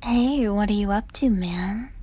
Hey, what are you up to, man?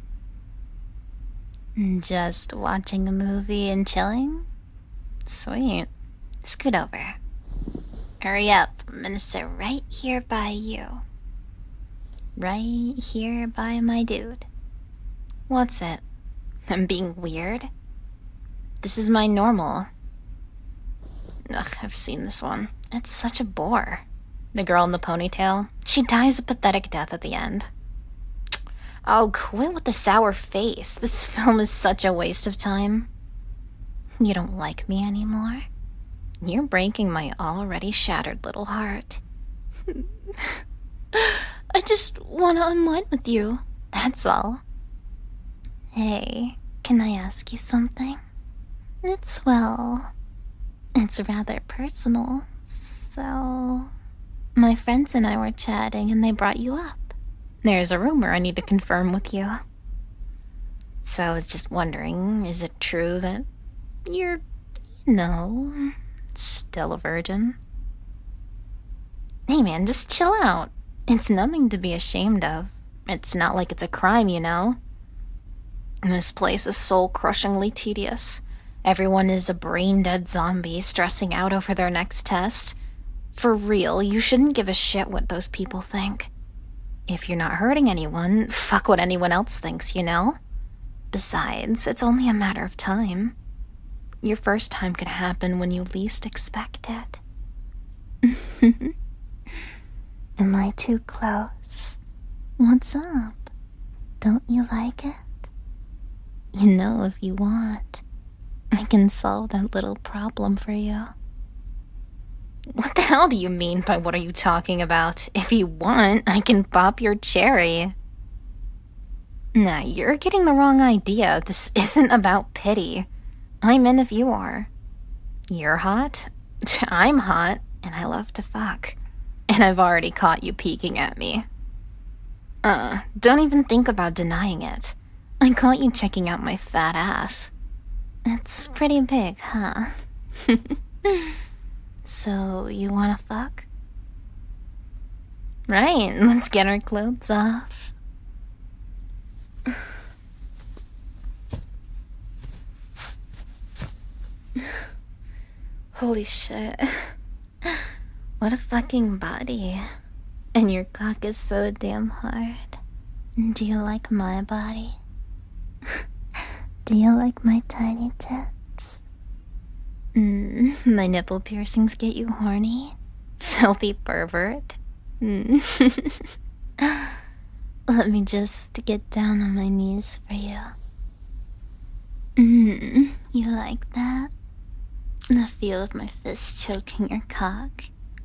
Just watching a movie and chilling? Sweet. Scoot over. Hurry up, I'm gonna sit right here by you. Right here by my dude. What's it? I'm being weird? This is my normal. Ugh, I've seen this one. It's such a bore. The girl in the ponytail, she dies a pathetic death at the end. Oh, quit with the sour face. This film is such a waste of time. You don't like me anymore? You're breaking my already shattered little heart. I just want to unwind with you. That's all. Hey, can I ask you something? It's rather personal. So, my friends and I were chatting and they brought you up. There's a rumor I need to confirm with you. So I was just wondering, is it true that you're, still a virgin? Hey man, just chill out. It's nothing to be ashamed of. It's not like it's a crime, you know? This place is soul-crushingly tedious. Everyone is a brain-dead zombie stressing out over their next test. For real, you shouldn't give a shit what those people think. If you're not hurting anyone, fuck what anyone else thinks, you know? Besides, it's only a matter of time. Your first time could happen when you least expect it. Am I too close? What's up? Don't you like it? You know, if you want, I can solve that little problem for you. What the hell do you mean by what are you talking about? If you want, I can pop your cherry. Nah, you're getting the wrong idea. This isn't about pity. I'm in if you are. You're hot, I'm hot, and I love to fuck. And I've already caught you peeking at me. Don't even think about denying it. I caught you checking out my fat ass. It's pretty big, huh? So, you wanna fuck? Right, let's get our clothes off. Holy shit. What a fucking body. And your cock is so damn hard. Do you like my body? Do you like my tiny tits? My nipple piercings get you horny? Filthy pervert. Let me just get down on my knees for you. You like that? The feel of my fist choking your cock.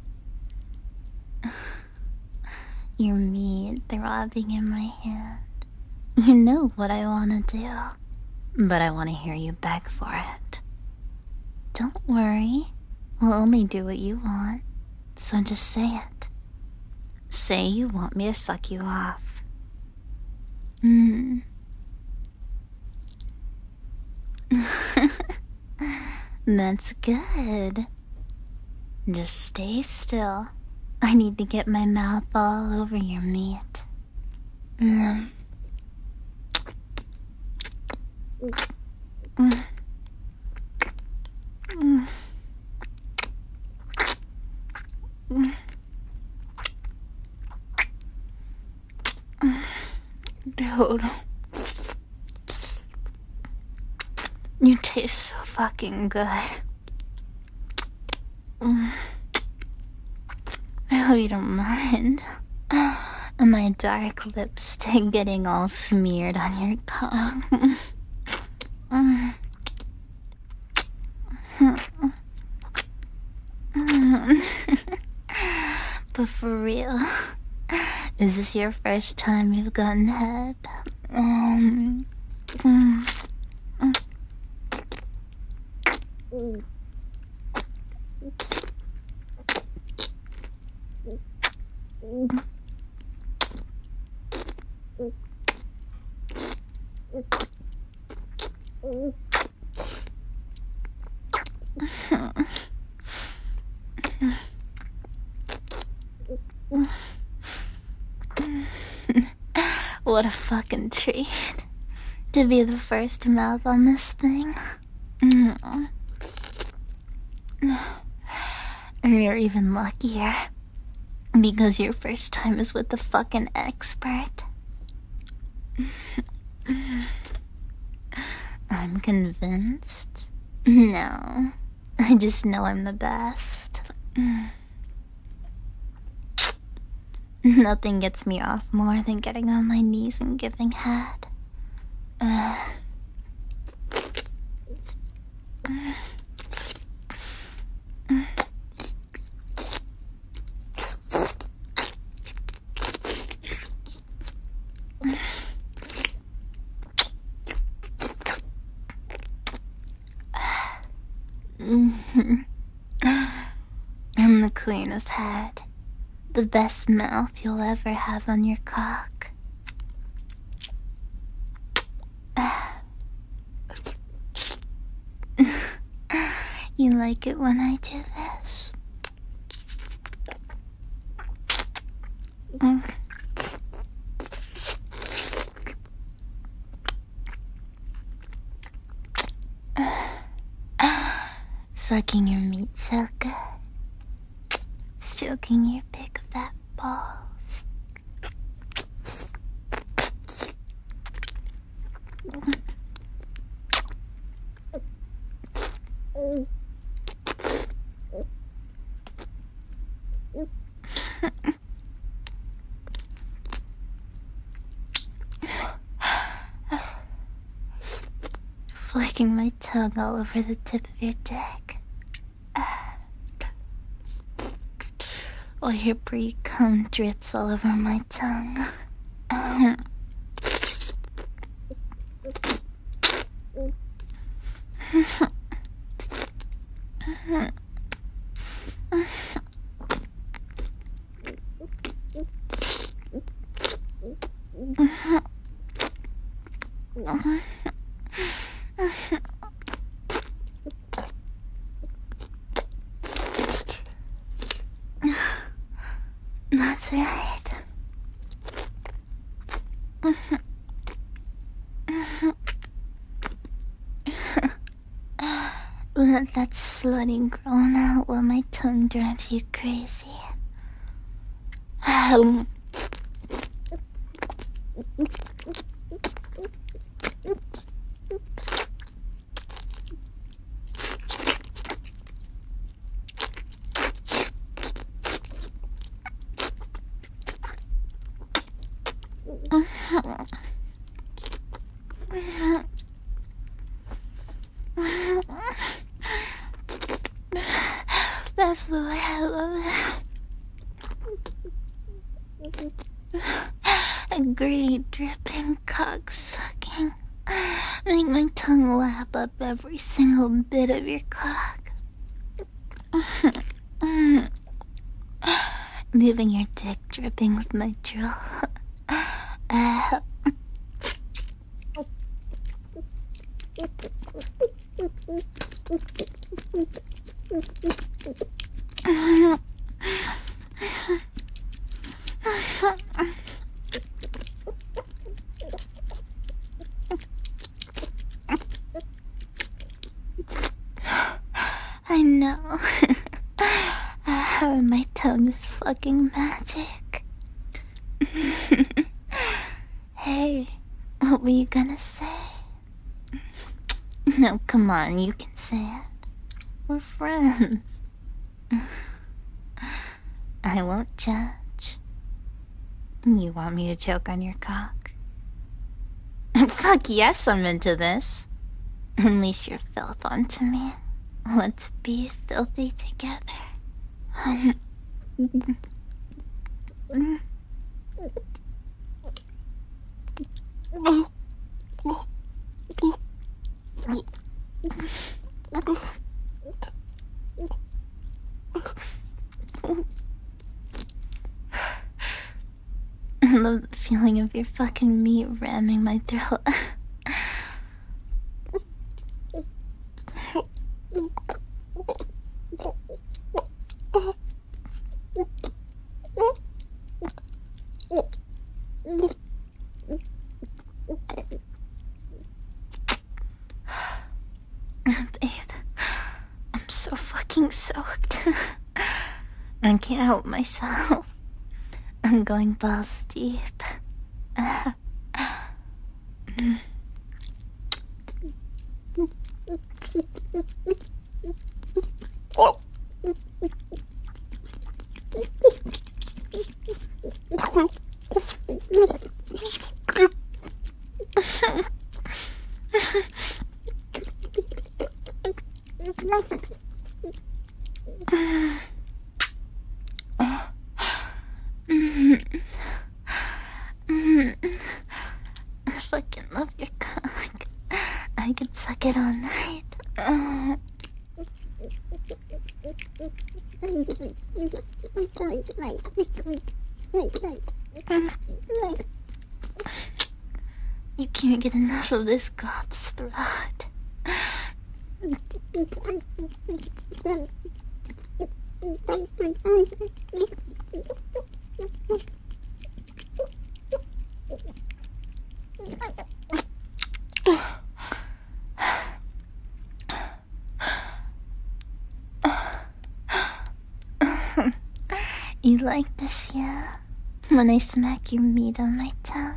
Your meat throbbing in my hand. You know what I want to do, but I want to hear you beg for it. Don't worry, we'll only do what you want, so just say it. Say you want me to suck you off. That's good. Just stay still. I need to get my mouth all over your meat. Dude, you taste so fucking good. I hope you don't mind. My dark lipstick getting all smeared on your cock. But for real, is this your first time you've gotten head? What a fucking treat to be the first to mouth on this thing. And you're even luckier because your first time is with the fucking expert. I'm convinced. No, I just know I'm the best. Nothing gets me off more than getting on my knees and giving head. I'm the queen of head. The best mouth you'll ever have on your cock. You like it when I do this? Sucking your meat so good. Stroking your big fat balls. Flicking my tongue all over the tip of your dick. While your brie cum drips all over my tongue. That's right. Let that slutty groan out while my tongue drives you crazy. That's the way I love it. A greedy, dripping, cock-sucking. Make my tongue lap up every single bit of your cock. Leaving your dick dripping with my drool. I know. My tongue is fucking magic. Hey, what were you gonna say? No, come on, you can say it. We're friends. I won't judge. You want me to choke on your cock? Fuck yes, I'm into this. Unleash your filth onto me. Let's be filthy together. I love the feeling of your fucking meat ramming my throat. getting soaked. I can't help myself. I'm going balls deep. I fucking love your cock. I could suck it all night. You can't get enough of this gob's throat. You like this, yeah? When I smack your meat on my tongue.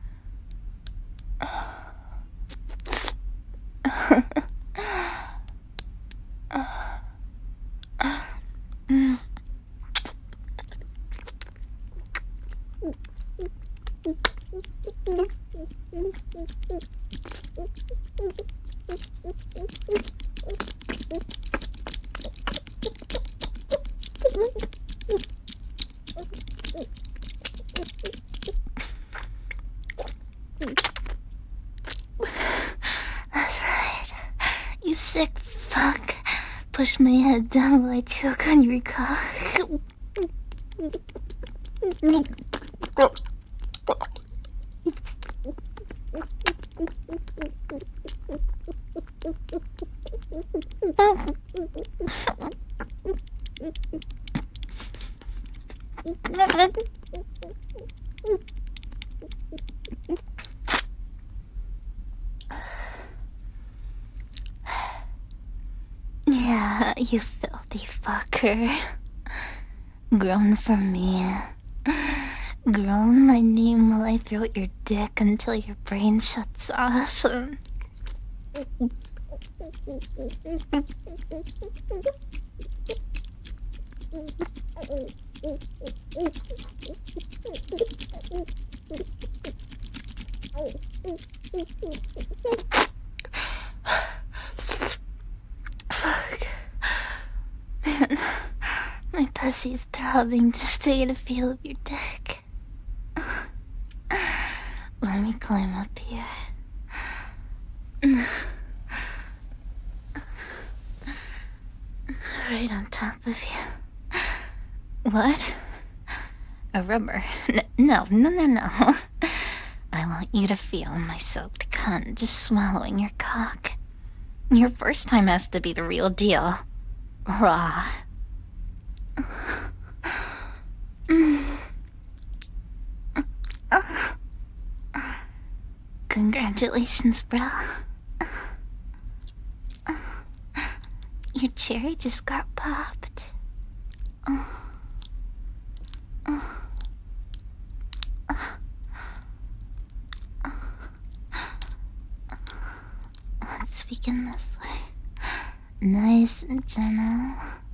That's right. You sick fuck. Push my head down while I choke on your cock. Yeah, you filthy fucker. Groan for me. Groan my name while I throat your dick until your brain shuts off. Fuck. Man, my pussy's throbbing just to get a feel of your dick. Let me climb up here. Right on top of you. What? A rubber? No. I want you to feel my soaked cunt just swallowing your cock. Your first time has to be the real deal. Raw. Congratulations, bro. Your cherry just got popped. Let's begin this way. Nice and gentle.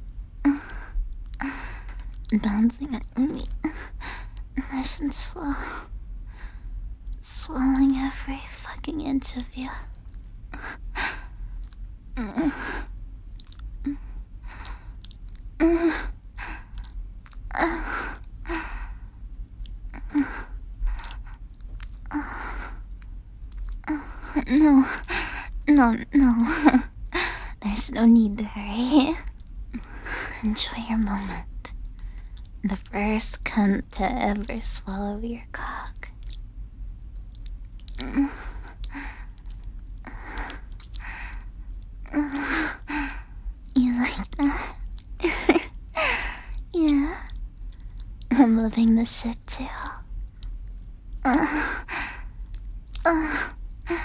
Bouncing at me. Nice and slow. Swallowing every fucking inch of you. No. There's no need to hurry. Enjoy your moment. The first cunt to ever swallow your cock. You like that? Yeah. I'm loving this shit too.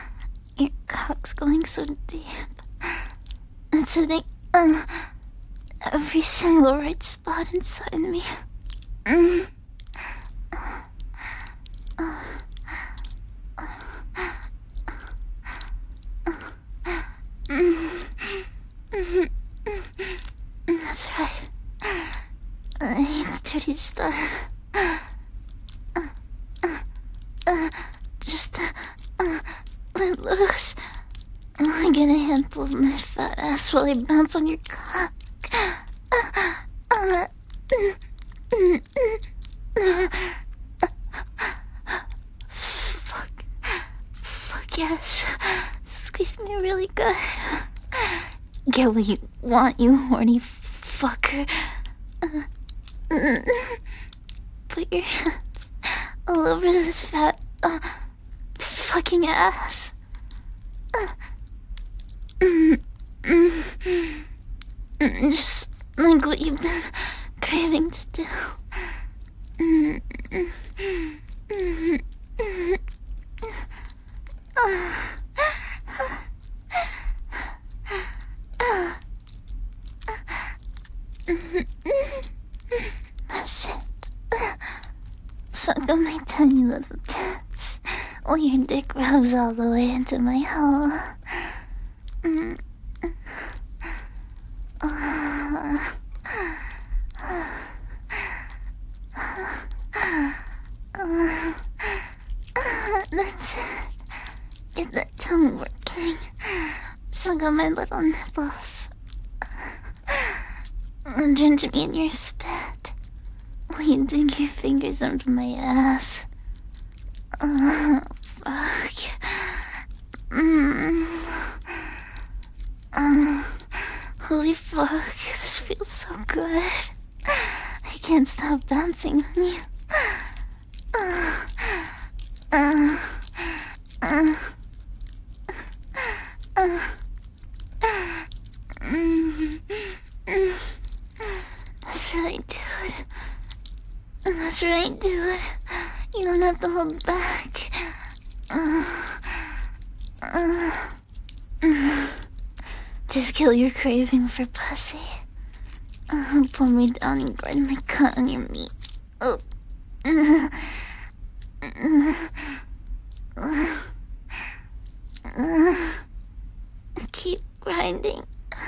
Your cock's going so deep. It's hitting every single right spot inside me. That's right. It's dirty stuff. Just let loose. I get a handful of my fat ass while I bounce on your cock. Fuck yes. Squeeze me really good. Get what you want, you horny fucker. Put your hands all over this fat, fucking ass. Just like what you've been craving to do. That's it. Suck on my tiny little tits while your dick rubs all the way into my hole. That's it. Get that tongue working. Suck on my little nipples. And drench me in your spit while you dig your fingers under my ass. Fuck. Holy fuck, this feels so good. I can't stop bouncing on you. That's right, dude. That's right, dude. You don't have to hold back. Just kill your craving for pussy. Pull me down and grind my cunt on your meat. Keep grinding.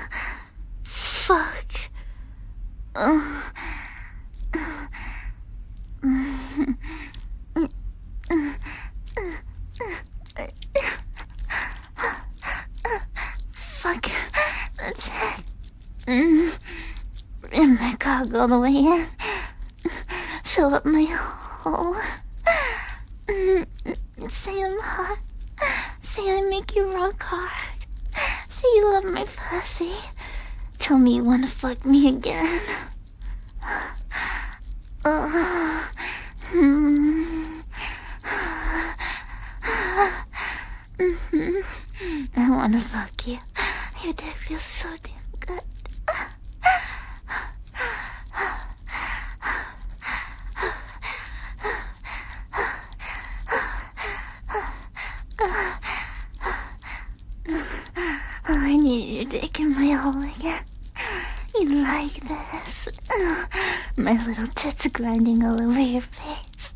Fuck. Fuck. That's it. Rim my cock all the way in. Fill up my hole. Say I'm hot. Say I make you rock hard. Say you love my pussy. Tell me you wanna fuck me again. I wanna fuck you. Your dick feels so damn good. I need your dick in my hole again. You like this? My little tits grinding all over your face.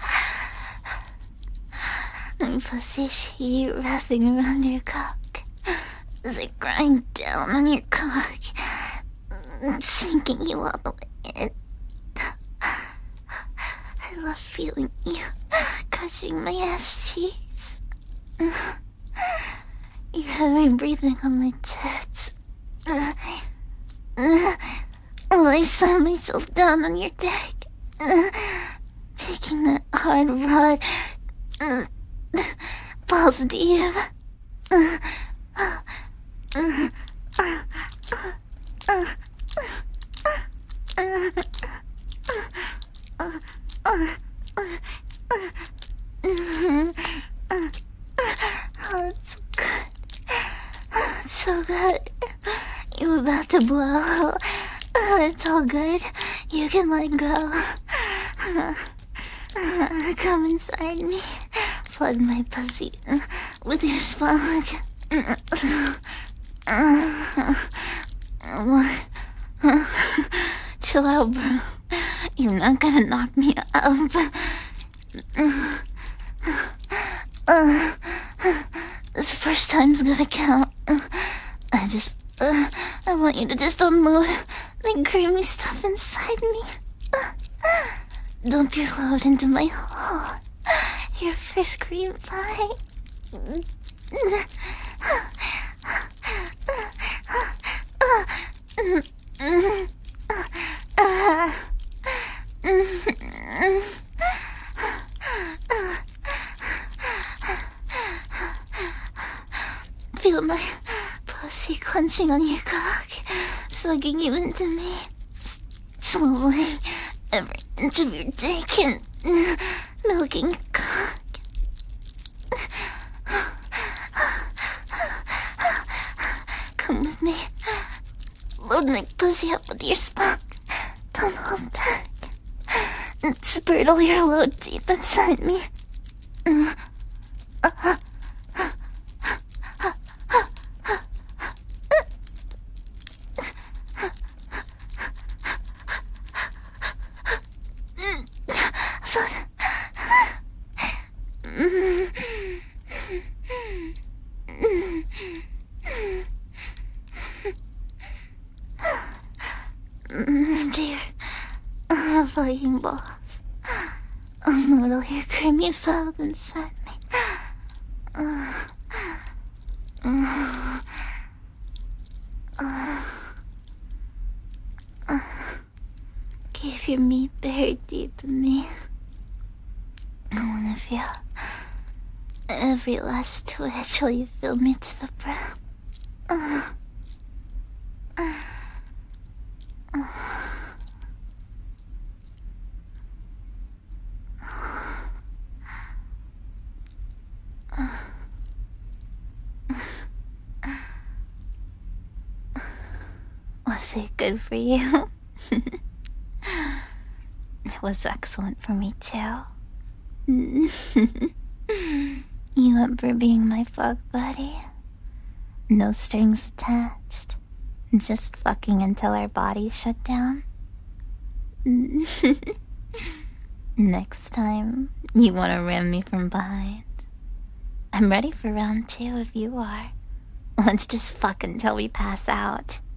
My pussy's heat wrapping around your cock as I grind down on your cock, sinking you all the way in. I love feeling you crushing my ass cheeks. Your heavy breathing on my tits. While I slam myself down on your dick, taking that hard rod balls deep. Oh, it's so good. It's so good. You're about to blow. It's all good. You can let go. Come inside me. Plug my pussy with your spunk. Chill out, bro. You're not gonna knock me up. This first time's gonna count. I want you to just unload the creamy stuff inside me. Dump your load into my hole. Your first cream pie. Feel my pussy clenching on your cock, sucking you into me, swallowing every inch of your dick and milking your cock. Come with me. Load my pussy up with your spunk. Don't hold back. And spurtle your load deep inside me. Dear, flying balls. Unload all your creamy felt inside me. Keep your meat buried deep in me. I wanna feel every last twitch while you fill me to the brim. Was it good for you? It was excellent for me too. You went for being my fuck buddy. No strings attached. Just fucking until our bodies shut down. Next time, you want to ram me from behind. I'm ready for round 2 if you are. Let's just fuck until we pass out.